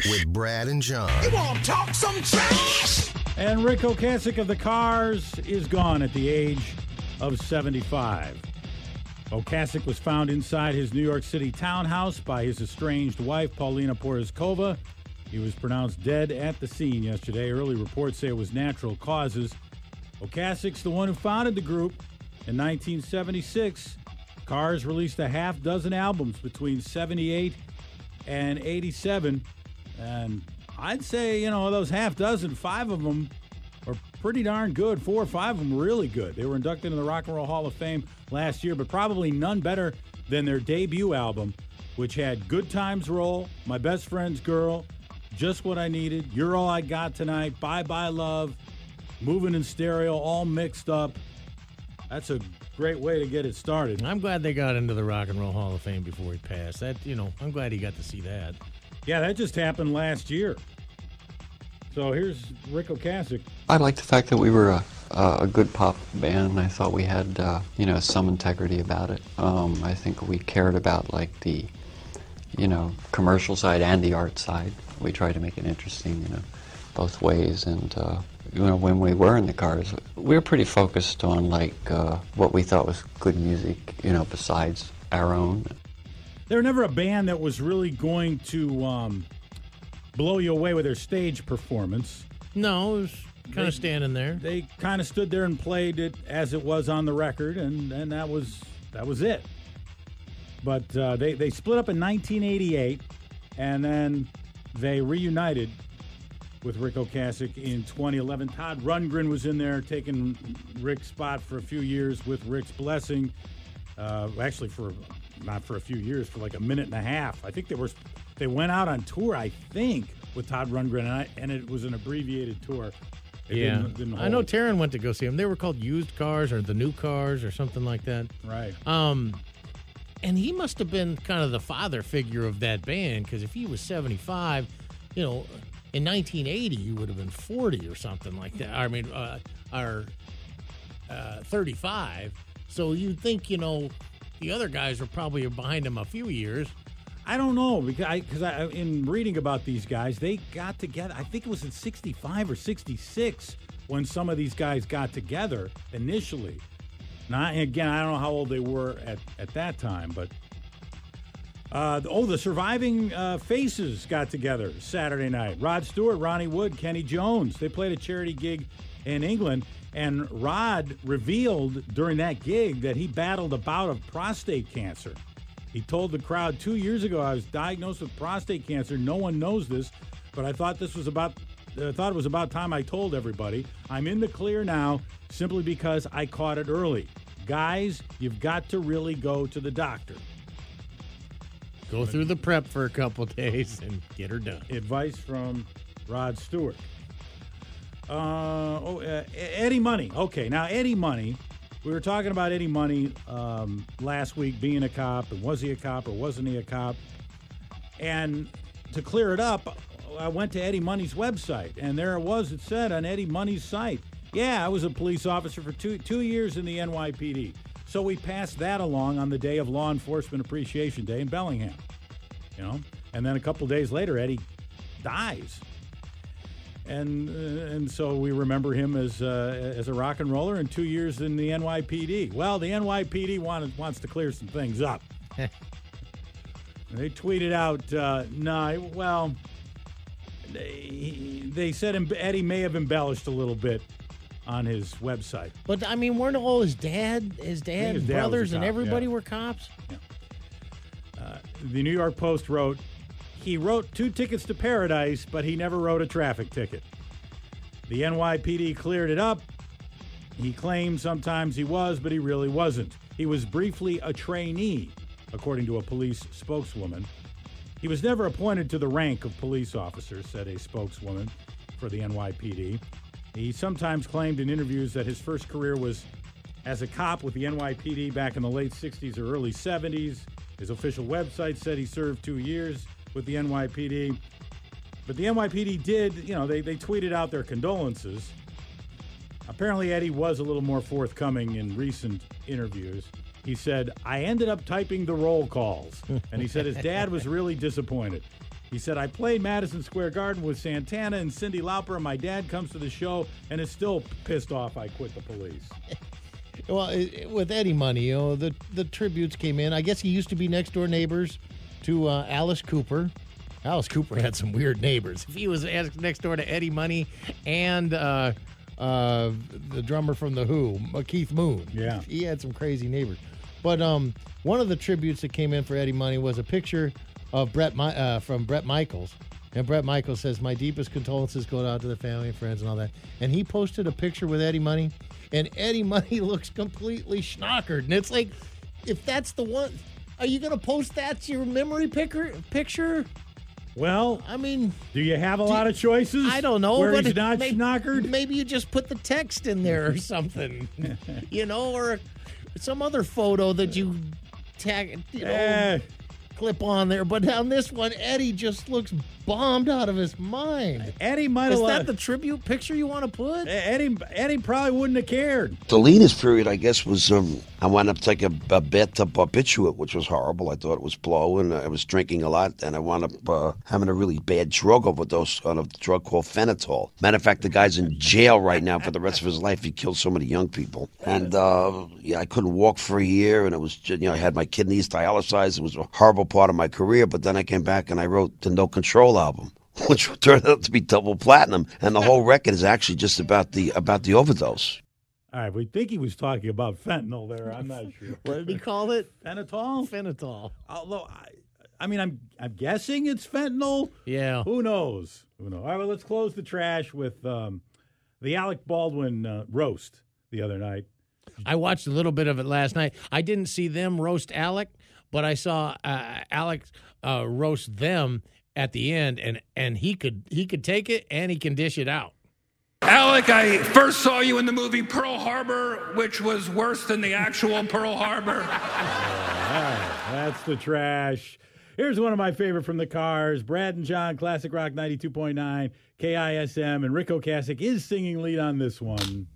with Brad and John. You want to talk some trash? And Rick Ocasek of the Cars is gone at the age of 75. Ocasek was found inside his New York City townhouse by his estranged wife, Paulina Porizkova. He was pronounced dead at the scene yesterday. Early reports say it was natural causes. Ocasek's the one who founded the group. In 1976, Cars released a half dozen albums between 78 and 87. And I'd say, those half dozen, 5 of them are pretty darn good. 4 or 5 of them really good. They were inducted into the Rock and Roll Hall of Fame last year, but probably none better than their debut album, which had Good Times Roll, My Best Friend's Girl, Just What I Needed, You're All I Got Tonight, Bye Bye Love, Moving in Stereo, all mixed up. That's a great way to get it started. I'm glad they got into the Rock and Roll Hall of Fame before he passed. I'm glad he got to see that. Yeah, that just happened last year. So here's Rick Ocasek. I like the fact that we were a good pop band. I thought we had, some integrity about it. I think we cared about, the, commercial side and the art side. We tried to make it interesting, both ways. And, when we were in the Cars, we were pretty focused on, what we thought was good music, besides our own. They were never a band that was really going to blow you away with their stage performance. No, it was kind of standing there. They kind of stood there and played it as it was on the record, and that was it. But they split up in 1988, and then they reunited with Rick Ocasek in 2011. Todd Rundgren was in there taking Rick's spot for a few years with Rick's blessing. Actually, not for a few years, for like a minute and a half. I think they went out on tour, I think, with Todd Rundgren, and it was an abbreviated tour. It didn't I know Taryn went to go see them. They were called Used Cars or the New Cars or something like that. Right. And he must have been kind of the father figure of that band, because if he was 75, in 1980, he would have been 40 or something like that. I mean, 35. So you'd think, the other guys were probably behind him a few years. I don't know, because in reading about these guys, they got together. I think it was in 65 or 66 when some of these guys got together initially. Now, again, I don't know how old they were at that time, but the Surviving Faces got together Saturday night. Rod Stewart, Ronnie Wood, Kenny Jones. They played a charity gig in England. And Rod revealed during that gig that he battled a bout of prostate cancer. He told the crowd, 2 years ago, I was diagnosed with prostate cancer. No one knows this, but I thought it was about time I told everybody. I'm in the clear now simply because I caught it early. Guys, you've got to really go to the doctor. Go through the prep for a couple days and get her done. Advice from Rod Stewart. Eddie Money. Okay, now Eddie Money. We were talking about Eddie Money last week being a cop, and was he a cop or wasn't he a cop? And to clear it up, I went to Eddie Money's website, and there it was. It said on Eddie Money's site, yeah, I was a police officer for two years in the NYPD. So we passed that along on the day of Law Enforcement Appreciation Day in Bellingham. And then a couple days later, Eddie dies. And so we remember him as a rock and roller and 2 years in the NYPD. Well, the NYPD wants to clear some things up. They tweeted out, they said Eddie may have embellished a little bit on his website. But, I mean, weren't all his dad, brothers, and everybody were cops? Yeah. The New York Post wrote, he wrote 2 tickets to paradise, but he never wrote a traffic ticket. The NYPD cleared it up. He claimed sometimes he was, but he really wasn't. He was briefly a trainee, according to a police spokeswoman. He was never appointed to the rank of police officer, said a spokeswoman for the NYPD. He sometimes claimed in interviews that his first career was as a cop with the NYPD back in the late 60s or early 70s. His official website said he served 2 years with the NYPD. But the NYPD did, they tweeted out their condolences. Apparently, Eddie was a little more forthcoming in recent interviews. He said, I ended up typing the roll calls. And he said his dad was really disappointed. He said, I played Madison Square Garden with Santana and Cyndi Lauper, and my dad comes to the show and is still pissed off I quit the police. Well, with Eddie Money, the tributes came in. I guess he used to be next door neighbors to Alice Cooper. Alice Cooper had some weird neighbors. If he was next door to Eddie Money and the drummer from The Who, Keith Moon. Yeah. He had some crazy neighbors. But one of the tributes that came in for Eddie Money was a picture of from Bret Michaels. And Bret Michaels says, my deepest condolences go out to the family and friends and all that. And he posted a picture with Eddie Money, and Eddie Money looks completely schnockered. And it's like, if that's the one, are you going to post that to your memory picture? Well, I mean, do you have a lot of choices? I don't know. Where but he's not maybe, schnockered? Maybe you just put the text in there or something, or some other photo that you tag, clip on there. But on this one, Eddie just looks bombed out of his mind. Eddie might have. Is that the tribute picture you want to put? Eddie probably wouldn't have cared. The leanest period, I guess, was I wound up taking a bathtub barbiturate, which was horrible. I thought it was blow, and I was drinking a lot, and I wound up having a really bad drug overdose on a drug called phenitol. Matter of fact, the guy's in jail right now for the rest of his life. He killed so many young people. And I couldn't walk for a year, and it was just, I had my kidneys dialyzed. It was a horrible part of my career, but then I came back and I wrote the No Control album, which turned out to be double platinum, and the whole record is actually just about the overdose. All right, we think he was talking about fentanyl there. I'm not sure. What did he call it? Phenitol? Phenitol. Although, I mean, I'm guessing it's fentanyl. Yeah. Who knows? All right, well, let's close the trash with the Alec Baldwin roast the other night. I watched a little bit of it last night. I didn't see them roast Alec, but I saw Alec roast them at the end, and he could take it and he can dish it out. Alec, I first saw you in the movie Pearl Harbor, which was worse than the actual Pearl Harbor. All right, that's the trash. Here's one of my favorite from the Cars. Brad and John, Classic Rock 92.9, KISM, and Rick Ocasek is singing lead on this one.